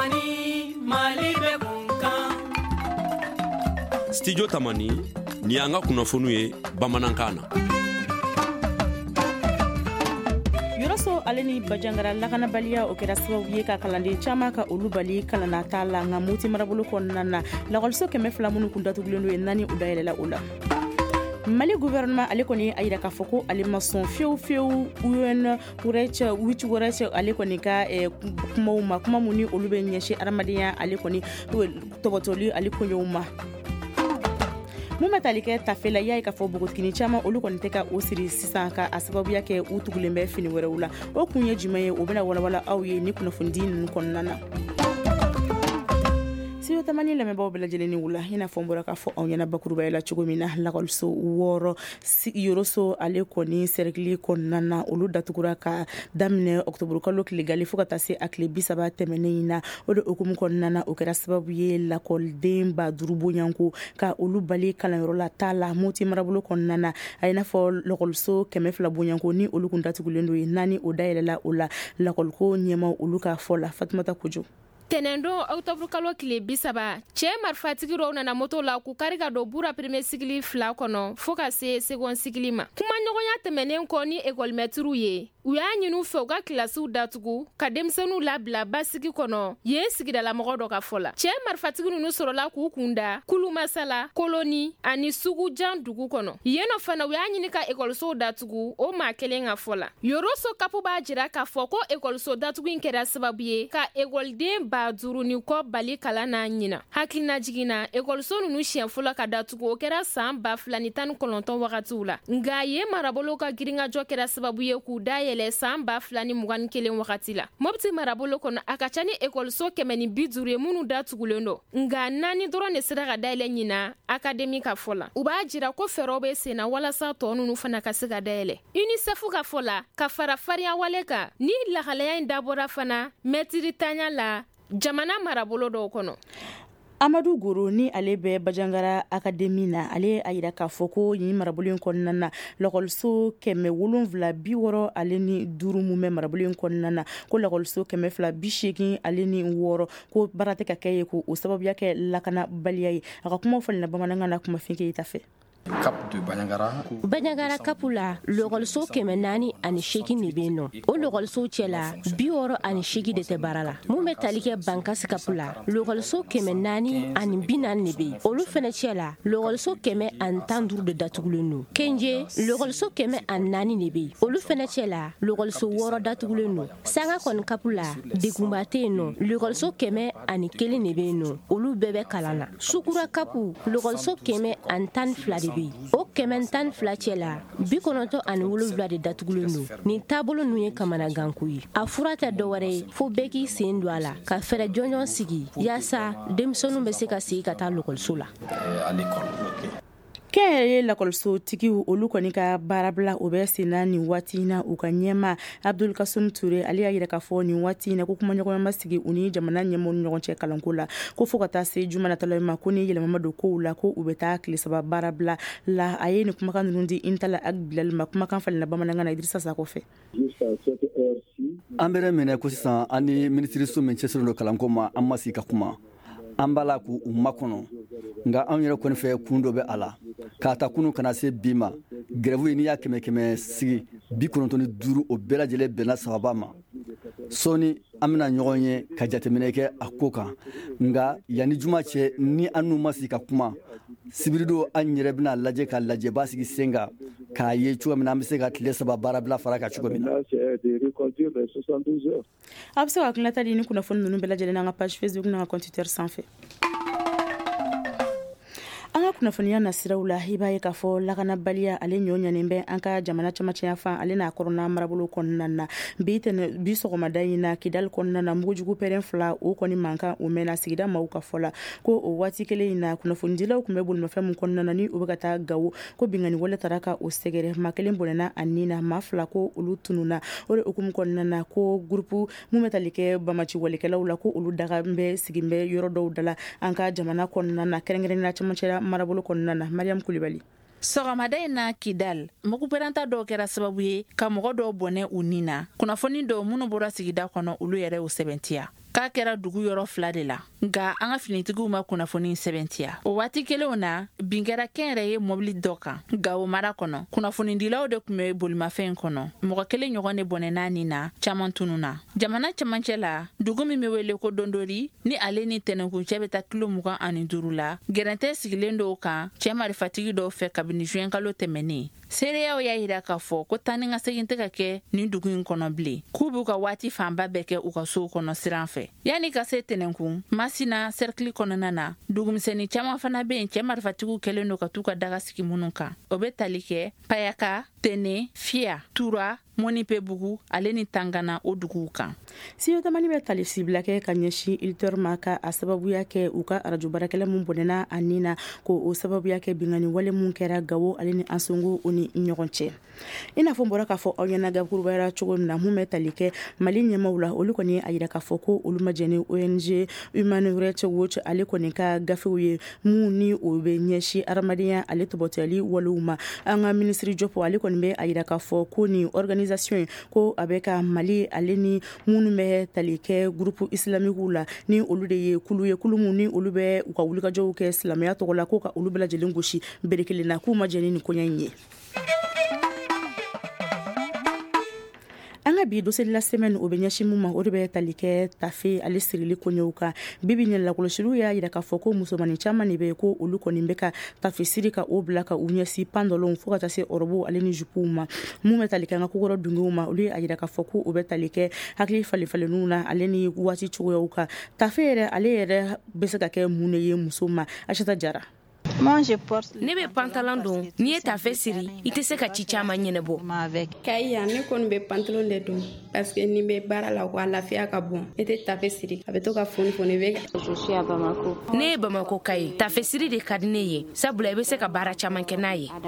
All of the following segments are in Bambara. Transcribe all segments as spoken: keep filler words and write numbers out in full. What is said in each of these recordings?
Tamani Mali be kunkan. Studio Tamani ni anga kunnafoniw ye bamanankan na. Yoroso ale ni Bajangara lakanabaliya o kɛra sababu ye ka kalanden caman ka olu bali kalanata la nka Moti marabolo kɔnɔna na lakɔliso kɛmɛ fila minnu kun datugulen don ye naani u dayɛlɛla o la. Mali gouvernement ale kɔni a yira k'a fɔ ko ale ma sɔn fiyewu fiyewu U N wɛrɛ wuci wɛrɛ cɛ ale kɔni ka kumaw ma kuma mun ni olu bɛ ɲɛsin adamadenya ale kɔni tɔbɔtɔli ale koɲɛw ma. Mun bɛ tali kɛ tafe la, i y'a ye k'a fɔ npogotigini caman olu kɔni tɛ ka o siri sisan ka a sababuya kɛ u tugulen bɛ fini wɛrɛw la. O kun ye jumɛn ye? O bɛna walawala aw ye ni kunnafonidi ninnu kɔnɔna na. Studio Tamani lamɛnbaaw bɛɛ lajɛlen ni wula, i n'a fɔ n bɔra k'a fɔ aw ɲɛna bakurubaya la cogo min na, lakɔliso wɔɔrɔ Yoroso ale kɔni cercle kɔnɔna na olu datugura ka daminɛ octobre kalo tile gale fo ka taa se a tile bi saba tɛmɛnen in na. O de hukumu kɔnɔna na o kɛra sababu ye lakɔliden ba duuru bonyanko ka olu bali kalanyɔrɔ la taa la Moti marabolo kɔnɔna na. A ye n'a fɔ lakɔliso kɛmɛ fila bonyanko ni olu kun datugulen don ye naani o dayɛlɛla o la. Lakɔliko ɲɛmaw olu ka fɔ la. Fatumata Kojo. Tenendo octobre kalo kile bisaba cɛ marifatigi dɔw nana moto la k'u kari ka don bura premier sigili fila kɔnɔ fo ka se second sigili ma. Kuma ɲɔgɔnya tɛmɛnen kɔ ni école-maîtres ye u y'a ɲini u fɛ u ka kilasiw datugu ka denmisɛnninw labila basigi kɔnɔ yen sigidala mɔgɔ dɔ ka fɔ la. Cɛ marifatigi ninnu sɔrɔla k'u kunda Kulumasala, Koloni ani Sugujan dugu kɔnɔ. Yennɔ fana u y'a ɲini ka école-sow datugu o maa kelen ka fɔ la. Yoroso kapu b'a jira k'a fɔ ko école-so datugu in kɛra sababu ye ka écoleden ba duuru ni kɔ bali kalan n'a ɲina. Hakilina jiginna école-so ninnu siɲɛ fɔlɔ ka datugu o kɛra san ba fila ni tan ni kɔnɔntɔn wagatiw la. Nga ye marabolo ka giringajɔ kɛra sababu ye k'u dayɛlɛ san ba fila ni mugan ni kelen wagati la. Mopti marabolo kɔnɔ a ka ca ni école-so kɛmɛ ni bi duuru ye minnu datugulen don. Nga naani dɔrɔn de sera ka dayɛlɛ ɲina académie ka fɔ la. U b'a jira ko fɛɛrɛw bɛ sen na walasa tɔ ninnu fana ka se ka dayɛlɛ. UNICEF ka fɔ la ka fara farinya wale kan ni lahalaya in dabɔra fana mɛtiri tanya la jamana marabolo dɔw kɔnɔ. Amadou Goro ni ale bɛ Bajangara Académie na ale a yira k'a fɔ ko yin marabolo in kɔnɔna na lakɔliso kɛmɛ wolonwula bi wɔɔrɔ ale ni duuru mun bɛ marabolo in kɔnɔna na ko lakɔliso kɛmɛ fila bi seegin ale ni wɔɔrɔ ko baara tɛ ka kɛ ye ko o sababuya kɛ lakanabaliya ye. A ka kumaw fɔli na bamanankan na kuma finke ita fɛ. Cap de Banyangara. Banyangara Kapula, l'Orolso Kemenani and Sheki Nibeno. O l'Orolso Chela, Bioro and Sheki de Tebarala. Mume Talike Bankas Kapula, l'Orolso Kemenani and Binan Nibi. Olu Fenechela, l'Orolso Keme and Tandur de Datulunu. Kenje, l'Orolso Keme and Nani Nibi. Olu Fenechela, l'Orolso Woro Datulunu. Sanga Kon Kapula, de Gumbateno, l'Orolso Keme and Kele Nibeno. Olu Bebe Kalana. Sukura Kapu, l'Orolso Keme and Tan Fladi. O kɛmɛ tan fila cɛ la bi kɔnɔntɔn ani wolonwula de datugulen don nin taabolo ninnu ye kamanaganko ye a fura tɛ dɔwɛrɛ ye fo bɛɛ k'i sen don a la ka fɛɛrɛ jɔnjɔn sigi yaasa denmisɛnninw bɛ se ka sigi ka taa lakɔliso la. Kɛnyɛrɛ ye lakɔliso tigiw olu kɔni ka baarabila o bɛ senna nin waati na u ka ɲɛma Abdul Kasum Ture ale y'a yira k'a fɔ nin waati na ko kumaɲɔgɔnya ma sigi u ni jamana ɲɛmɔgɔw ni ɲɔgɔn cɛ kalanko la ko fo ka taa se juma natɔla ma ko ni yɛlɛma don kow la ko u bɛ taa tile saba baarabila la a ye nin kumakan ninnu di Intala Agbilal ma kumakan falen na bamanankan na Idrissa Sako fɛ. An bɛrɛ minɛ ko sisan an ni minisiriso min cɛsirilen don kalanko ma an ma sigi ka kuma an b'a la k'u makɔnɔ nka anw yɛrɛ kɔni fɛ kun dɔ bɛ a la k'a ta kunu kana se bi ma grève n'i y'a kɛmɛ kɛmɛ sigi bi kɔnɔntɔn ni duuru o bɛɛ lajɛlen bɛnna sababa ma sɔɔni an bɛna ɲɔgɔn ye ka jateminɛ kɛ a ko kan nka yanni juma cɛ ni an n'u ma sigi ka kuma sibirido an yɛrɛ bɛna lajɛ ka lajɛ b'a sigi sen kan k'a ye cogo min na an bɛ se ka tile saba baarabila fara kan cogo min na. A bɛ se ka hakilina ta di ni kunnafoni ninnu bɛɛ lajɛlen n'an ka page Facebook n'an ka compte Twitter sanfɛ. An ka kunnafoniya na siraw la i b'a ye k'a fɔ lakanabaliya ale ɲɔ ɲanen bɛ an ka jamana camacɛya fan ale n'a kɔrɔna marabolo kɔnɔna na bi tɛnɛ bi sɔgɔmada in na Kidal kɔnɔna na mugujugu pɛrɛn fila o kɔni mankan o mɛnna sigida maaw ka fɔ la ko o waati kelen in na kunnafonidilaw tun bɛ bolimafɛn min kɔnɔna na ni u bɛ ka taa Gawo ko bingani wale taara ka o sɛgɛrɛ maa kelen bɔnɛna a nin na maa fila ko olu tununa o de hukumu kɔnɔna na ko gurupu mun bɛ tali kɛ bamaci walikɛlaw la ko olu daga bɛ sigi bɛ yɔrɔ dɔw da la an ka jamana kɔnɔna na kɛrɛnkɛrɛnnenya camacɛya marabolo kɔnɔna na Mariam Kulibali. Sɔgɔmada in na Kidal mugupɛrɛnta dɔw kɛra sababu ye ka mɔgɔ dɔw bɔnɛ u nin na kunnafoni dɔw minnu bɔra sigida kɔnɔ olu yɛrɛ y'u sɛbɛntiya k'a kɛra dugu yɔrɔ fila de la nka an ka finitigiw ma kunnafoni sɛbɛntiya o waati kelenw na bin kɛra kɛn yɛrɛ ye mɔbili dɔ kan Gao mara kɔnɔ kunnafonidilaw de tun bɛ bolimafɛn kɔnɔ mɔgɔ kelen ɲɔgɔn de bɔnɛ n'a nin na caman tununa jamana camancɛ la dugu min bɛ wele ko Dondori ni ale ni tɛnɛkuncɛ bɛ taa kilo mugan ani duuru la gɛrɛntɛ sigilen dɔw kan cɛ marifatigi dɔw fɛ kabini juin kalo tɛmɛnen seereyaw y'a yira k'a fɔ ko taa ni ka segin tɛ ka kɛ nin dugu in kɔnɔ bilen k'u b'u ka waati fanba bɛɛ kɛ u ka sow kɔnɔ siran fɛ yanni ka se tɛnɛnkun Masina cercle kɔnɔna na dugumisɛnnin caman fana bɛ yen cɛ marifatigiw kɛlen don ka t'u ka daga sigi minnu kan o bɛ tali kɛ Payaka, Tene, Fia, Tura, Monipebugu ale ni Tangana o duguw kan. Siyo tamani bɛ tali sibila kɛ ka ɲɛsin ilitɛr ma ka a sababuya kɛ u ka arajo barakɛla mun bɔnɛna a nin na ko o sababuya kɛ bingani wale mun kɛra Gao ale ni Ansongo o ni ɲɔgɔn cɛ. I n'a fɔ n bɔra k'a fɔ aw ɲɛna gakurubaya cogo min na mun bɛ tali kɛ Mali ɲɛmaw la olu kɔni a yira k'a fɔ ko olu ma jɛn ni O N G Human Rights Watch ale kɔni ka gafew ye mun ni o bɛ ɲɛsin adamadenya ale tɔbɔtɛli walew ma an ka minisiri Jopo ale kɔni bɛ a yira k'a fɔ ko ni organisation ko a bɛ ka Mali ale ni minnu bɛ tali kɛ groupe islamique la ni olu de ye kulu ye kulu mun ni olu bɛ u ka wulikajɔw kɛ silamɛya tɔgɔ la ko ka olu bɛɛ lajɛlen gosi bere kelen na k'u ma jɛn ni koɲɛ in ye. An ka bi dossier la semaine o bɛ ɲɛsin mun ma o de bɛ tali kɛ tafe ale sirili koɲɛw kan bibi ɲɛ lakɔlɔsiliw y'a yira k'a fɔ ko musomanin caman de bɛ ko olu kɔni bɛ ka tafe siri ka o bila ka u ɲɛsin pandɔlɔnw fo ka taa se ɔrɔbu ale ni jupuw ma mun bɛ tali kɛ an ka kokɔrɔ dungew ma olu y'a yira k'a fɔ ko o bɛ tali kɛ hakili falen-falenninw na ale ni waati cogoyaw kan tafe yɛrɛ ale yɛrɛ bɛ se ka kɛ mun de ye muso ma Achata Jara. Ne bɛ pantalon don n'i ye tafe siri i tɛ se ka ci caman ɲɛnabɔ. Kaya ne kɔni bɛ pantalon de don parce que ni bɛ baara la ko a lafiya ka bon e tɛ tafe siri a bɛ to ka foni foni bɛ. Ne ye Bamako ka ye tafe siri de ka di ne ye sabula i bɛ se ka baara caman kɛ n'a ye.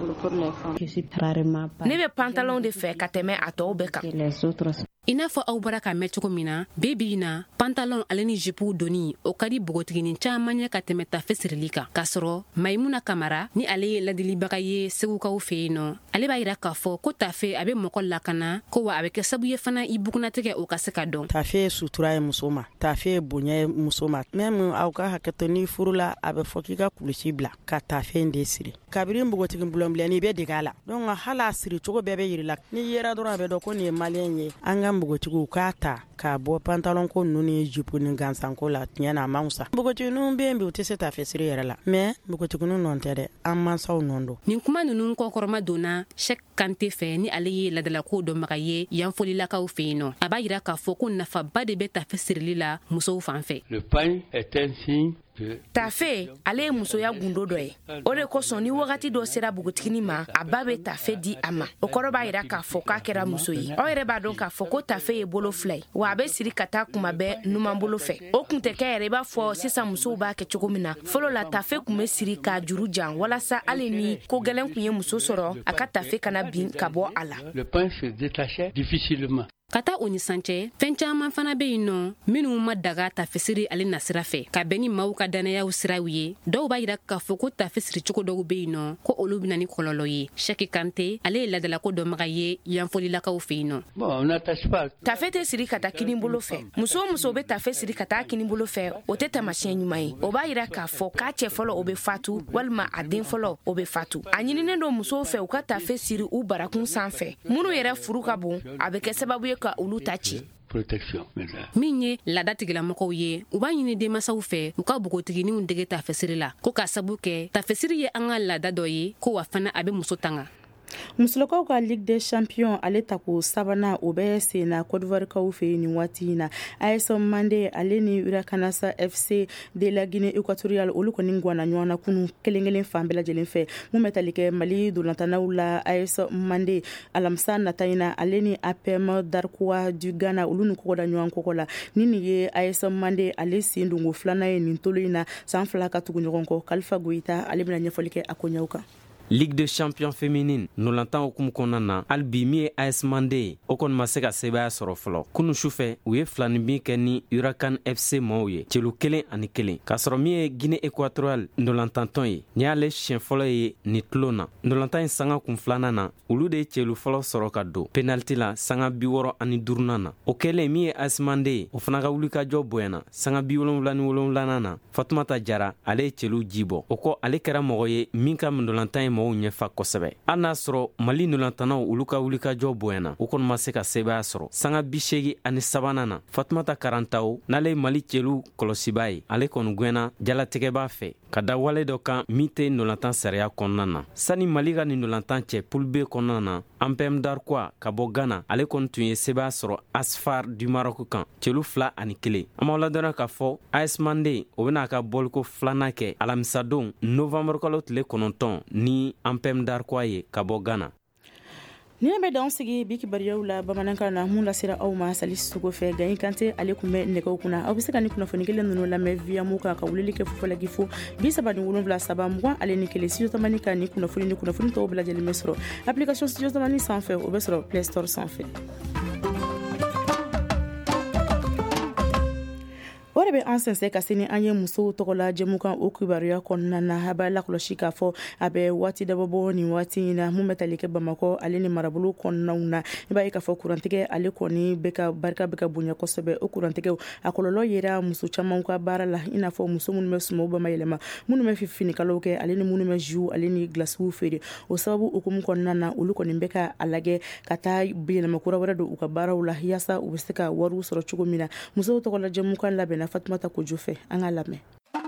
Ne bɛ pantalon de fɛ ka tɛmɛ a tɔw bɛɛ kan. I n'a fɔ aw bɔra ka mɛn cogo min na bi bi in na pantalon ale ni jupu doni o ka di bogotiginin caman ɲɛ ka tɛmɛ tafe sirili kan k'a sɔrɔ Maimuna Kamara ni ale ye ladilibaga ye segukaw fɛ yen nɔ ale b'a yira k'a fɔ ko tafe a bɛ mɔgɔ lakana ko wa a bɛ kɛ sabu ye fana i bugunatigɛ o ka se ka dɔn. Tafe ye sutura ye muso ma tafe ye bonya ye muso ma même aw ka hakɛto ni furu la a bɛ fɔ k'i ka kulusi bila ka tafe in de siri kabiri npogotigin bulonbilɛni bɛ dege a la donc hala siri cogo bɛɛ bɛ yirila ni yera dɔrɔn a bɛ dɔn ko nin ye maliyɛn ye an ka npogotigiw k'a ta k'a bɔ pantalon ko ninnu ni jupu ni gansanko la tiɲɛ na a man fisa npogotigininw bɛ yen bi u tɛ se tafe siri yɛrɛ la mais npogotigininw nɔ tɛ dɛ an mansaw nɔ don. Nin kuma ninnu kɔkɔrɔma donna Sheikh Kante fɛ ni ale ye ladalako dɔnbaga ye yan folilakaw fɛ yen nɔ a b'a yira k'a fɔ ko nafaba de bɛ tafe sirili la musow fan fɛ. Le pain est un signe. Tafe ale ye musoya gundo dɔ ye o de kosɔn ni wagati dɔ sera bugutigini ma a ba bɛ tafe di a ma o kɔrɔ b'a yira k'a fɔ k'a kɛra muso ye aw yɛrɛ b'a dɔn k'a fɔ ko tafe ye bolo fila ye wa a bɛ siri ka taa kuma bɛɛ numan bolo fɛ o kun tɛ kɛ yɛrɛ i b'a fɔ sisan musow b'a kɛ cogo min na fɔlɔ la tafe kun bɛ siri k'a juru jan walasa hali ni ko gɛlɛn kun ye muso sɔrɔ a ka tafe kana bin ka bɔ a la. Le pain se détachait difficilement. Ka taa o ni sancɛ fɛn caman fana bɛ yen nɔ minnu ma daga tafe siri ale na sira fɛ ka bɛn ni maaw ka danayaw siraw ye dɔw b'a yira k'a fɔ ko tafe siri cogo dɔw bɛ yen nɔ ko olu bɛna ni kɔlɔlɔ ye Sheikh Kante ale ye ladalako dɔnbaga ye yanfolilakaw fɛ yen nɔ. Tafe tɛ siri ka taa kini bolo fɛ muso o muso bɛ tafe siri ka taa kini bolo fɛ o tɛ taamasiyɛn ɲuman ye o b'a yira k'a fɔ k'a cɛ fɔlɔ o bɛ fatu walima a den fɔlɔ o bɛ fatu a ɲininen don musow fɛ u ka tafe siri u barakun sanfɛ minnu yɛrɛ furu ka bon a bɛ kɛ sababu ye ka olu ta ci. Min ye laada tigilamɔgɔw ye u b'a ɲini denmansaw fɛ u ka bogotiginiw dege tafe siri la ko k'a sabu kɛ tafe siri ye an ka laada dɔ ye ko wa fana a bɛ muso tanga. Musolakaw ka Ligue des Champions ale tako sabana o bɛ sen na Côte d'Ivoire kaw fɛ yen nin waati in na A S Mande ale ni Urakanasa F C de la Guinée équatoriale olu kɔni guana ɲɔgɔn na kunu kelen kelen fan bɛɛ lajɛlen fɛ mun bɛ tali kɛ Mali dolantanaw la A S Mande alamisa nata in na ale ni A P M Darkoa du Ghana olu ni kɔkɔ da ɲɔgɔn kɔkɔ la ni nin ye A S Mande ale sen dongo filanan ye nin tolo in na san fila ka tugu ɲɔgɔn kɔ Kalifa Goyita ale bɛna ɲɛfɔli kɛ a ko ɲɛw kan. Ligue de champions féminine ndolantan okumu kɔnɔna na hali bi min ye A S Mande ye o kɔni ma se ka sebaya sɔrɔ fɔlɔ. Kunu sufɛ u ye filani bin kɛ ni Huracan F C maaw ye celu kelen ani kelen k'a sɔrɔ min ye Guinée équatoriale ndolantantɔn ye ni y'ale siɲɛ fɔlɔ ye ni tulo na. Ndolantan in sanga kun filanan na olu de ye celu fɔlɔ sɔrɔ ka don penalty la sanga bi wɔɔrɔ ani duurunan na. O kɛlen min ye A S Mande ye o fana ka wulikajɔ bonyana sanga bi wolonwula ni wolonwulanan na Fatumata Jara ale ye celu ji bɔ. O kɔ ale kɛra mɔgɔ ye min ka ndolantan ye maaw ɲɛfa kosɛbɛ. Hali n'a sɔrɔ Mali ndolantanaw olu ka wulikajɔ bonyana o kɔni ma se ka sebaya sɔrɔ. Sanga bi seegin ani sabanan na Fatumata Karantaw n'ale ye Mali celu kɔlɔsiba ye ale kɔni gwɛnna jalatigɛ b'a fɛ ka da wale dɔ kan min tɛ ndolantan sariya kɔnɔna na. Sani Mali ka ni ndolantan cɛ poule B kɔnɔna na Ampem Darkwa ka bɔ Ghana ale kɔni tun ye sebaya sɔrɔ Asfar du Maroc kan celu fila ani kelen. An b'aw ladɔnniya k'a fɔ A S Mande o bɛna a ka bɔliko filanan kɛ alamisadon novembre kalo tile kɔnɔntɔn ni Ampem Darkwa ye ka bɔ Ghana. Ni bɛ dan sigi bi kibaruyaw la bamanankan na mun lasera aw ma Sali Sugo fɛ Gayin Kante ale kun bɛ nɛgɛw kunna aw bɛ se ka ni kunnafoni kelen ninnu lamɛn via mu kan ka wulili kɛ fufalaki fo bi saba ni wolonwula saba mugan ale ni kelen studio tamani ka ni kunnafoni ni kunnafoni tɔw bɛɛ lajɛlen bɛ sɔrɔ application studio tamani sanfɛ o bɛ sɔrɔ Play Store sanfɛ. O de bɛ an sɛnsɛn ka se ni an ye musow tɔgɔ la jɛmukan o kibaruya kɔnɔna na a b'a lakɔlɔsi k'a fɔ a bɛ waati dabɔbɔ nin waati in na mun bɛ tali kɛ Bamakɔ ale ni marabolo kɔnɔnaw na i b'a ye k'a fɔ kurantigɛ ale kɔni bɛ ka barika bɛ ka bonya kosɛbɛ o kurantigɛw a kɔlɔlɔ yera muso caman ka baara la i n'a fɔ muso minnu bɛ sumaw bamayɛlɛma minnu bɛ finikalaw kɛ ale ni minnu bɛ jiw ale ni glasiw feere o sababu hukumu kɔnɔna na olu kɔni bɛ ka a lajɛ ka taa yɛlɛma kura wɛrɛ don u ka baaraw la yaasa u bɛ se ka wariw sɔrɔ cogo min na musow tɔgɔ la jɛmukan labɛnna Fatumata Kojo fɛ an ka lamɛn.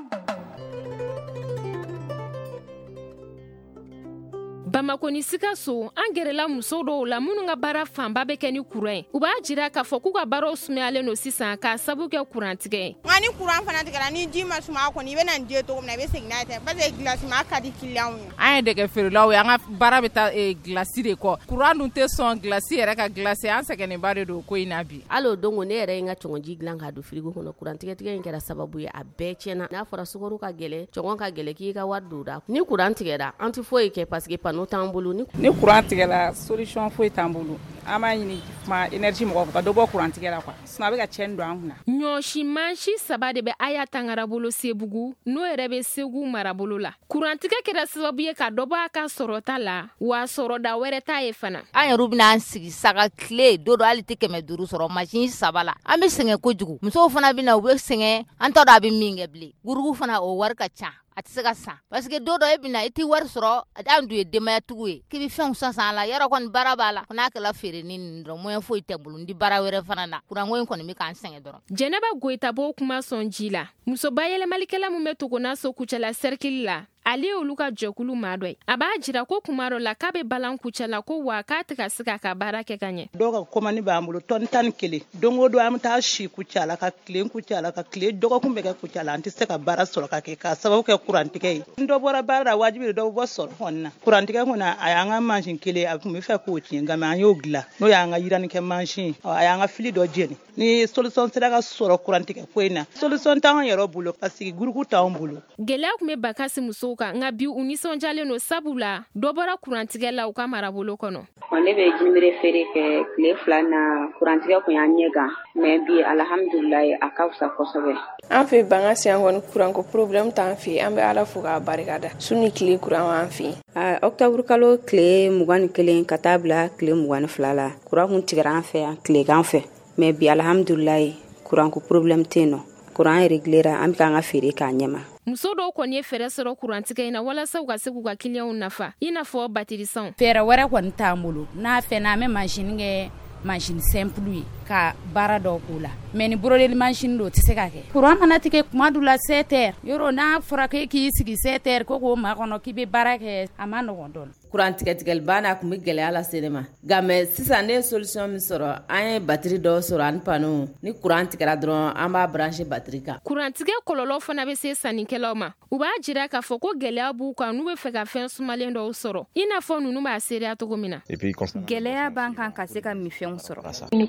Bamako ni Sikaso an gɛrɛla muso dɔw la minnu ka baara fanba bɛ kɛ ni kuran u b'a jira k'a fɔ k'u ka baaraw sumayalen no sisan k'a sabu kɛ kurantigɛ nka ni kuran fana tigɛra ni ji ma suma kɔni i bɛ na je cogo min na i bɛ segin n'a ye parce que glace ma ka di client ye an ye dɛgɛ feerelaw ye an ka baara bɛ taa glace de kɔ kuran dun tɛ sɔn glace yɛrɛ ka glace an sɛgɛnnenba de don ko in na bi hali o don ne yɛrɛ ye n ka cɔngɔnji dilan k'a don frigo kɔnɔ kurantigɛtigɛ in kɛra sababu ye a bɛɛ tiɲɛna n'a fɔra sukaro ka gɛlɛ cɔngɔn ka gɛlɛ k'i ka wari don da ni kuran tigɛra an tɛ foyi kɛ parce que panneau t'an bolo ni ni courant tigɛla solution foyi t'an bolo an b'a ɲini ma énergie mɔgɔw ka dɔ bɔ courant tigɛla quoi sinon a bɛ ka tiɲɛni don an kunna ɲɔsi mansi saba de bɛ Aya Tangara bolo Sebugu n'o yɛrɛ bɛ Segu marabolo la kurantigɛ kɛra sababu ye ka dɔ bɔ a ka sɔrɔta la wa sɔrɔda wɛrɛ t'a ye fana an yɛrɛ bɛna an sigi saga tile do do hali tɛ kɛmɛ duuru sɔrɔ machine saba la an bɛ sɛgɛn kojugu musow fana bɛ na u bɛ sɛgɛn an t'a dɔn a bɛ min kɛ bilen gurugu fana o wari ka ca a tɛ se ka san parce que do dɔ e bɛna i tɛ wari sɔrɔ an dun ye denbayatigiw ye k'i bɛ fɛnw san san la yɔrɔ kɔni baara b'a la n'a kɛla feere ni nin dɔrɔn moyen foyi tɛ bolo ndi baara wɛrɛ fana na kuranko in kɔni bɛ k'an sɛgɛn dɔrɔn. Jɛnɛba Goyita b'o kuma sɔn ji la muso bayɛlɛmalikɛla min bɛ Togonaso kucɛla cercle la ale olu ka jɛkulu maa dɔ ye a b'a jira ko kuma dɔ la k'a bɛ balan kucɛla ko wa k'a tɛ ka se k'a ka baara kɛ ka ɲɛ. Dɔw ka commande b'an bolo tɔni tan ni kelen don o don an bɛ taa si kucala ka tile kucala ka tile dɔgɔkun bɛ kɛ kucala an tɛ se ka baara sɔrɔ ka kɛ k'a sababu kɛ kurantigɛ ye n dɔ bɔra baara la wajibi dɔ bɔ sɔrɔ kɔni na kurantigɛ kɔni a y'an ka mansin kelen a tun bɛ fɛ k'o tiɲɛ nka an y'o dilan n'o y'an ka yiranikɛ mansin a y'an ka fili dɔ jeni ni solution sera ka sɔrɔ kurantigɛ ko in na solution t'an yɛrɛ bolo parce que gurupu t'anw bolo. Gɛlɛya tun bɛ Bakasi musow kan nka bi u nisɔndiyalen don sabula dɔ bɔra kurantigɛ la u ka marabolo kɔnɔ. Ne bɛ jimere feere kɛ tile fila na kurantigɛ kun y'an ɲɛ kan mais bi alhamdulilayi a ka fisa kosɛbɛ. An fɛ Bangasi yan kɔni kuranko problème t'an fɛ an bɛ Ala fo k'a barikada suni tile kuran b'an fɛ. A octobre kalo tile mugan ni kelen ka taa bila tile mugan ni fila la kuran kun tigɛra an fɛ yan tilegan fɛ mais bi alhamdulilayi kuranko problème tɛ yen nɔ kuran réglera an bɛ k'an ka feere k'a ɲɛma. Muso dɔw kɔni ye fɛɛrɛ sɔrɔ kurantigɛ in na walasa u ka se k'u ka clients nafa i n'a fɔ batirisanw. Fɛɛrɛ wɛrɛ kɔni t'an bolo n'a fɛ na an bɛ machine kɛ machine simple ye ka baara dɔw k'u la mais ni brodeli machine do tɛ se ka kɛ courant mana tigɛ kuma dɔ la sept heures yɔrɔ n'a fɔra k'i sigi sept heures ko k'o ma kɔnɔ k'i bɛ baara kɛ a ma nɔgɔn dɔɔnin. Kuran tigɛtigɛli banna kun bɛ gɛlɛya lase ne ma nka mais sisan ne ye solution min sɔrɔ an ye batiri dɔw sɔrɔ ani panneau ni kuran tigɛra dɔrɔn an b'a brancher batiri kan. Kurantigɛ kɔlɔlɔ fana bɛ se sannikɛlaw ma u b'a jira k'a fɔ ko gɛlɛya b'u kan n'u bɛ fɛ ka fɛn sumalen dɔw sɔrɔ i n'a fɔ ninnu b'a seereya cogo min na. Gɛlɛya b'an kan ka se ka minfɛnw sɔrɔ. Ni kurantigɛ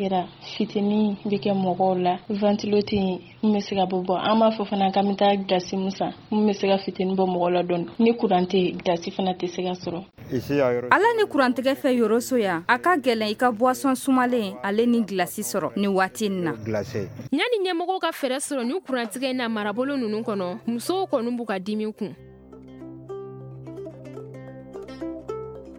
sera fitini bɛ kɛ mɔgɔw la ventilo tɛ mun bɛ se ka bɔ bɔ an b'a fɔ fana k'an bɛ taa gilasi mun san mun bɛ se ka fitini bɔ mɔgɔ la dɔɔni ni courant tɛ gilasi fana tɛ se ka sɔrɔ. ala ni kurantigɛ fɛ yoroso ya a ka gɛlɛn i ka boisson sumalen ale ni gilasi sɔrɔ ni waati in na. ɲani ɲɛmɔgɔw ka fɛɛrɛ sɔrɔ ni kurantigɛ in na marabolo ninnu kɔnɔ musow kɔni b'u ka dimi kun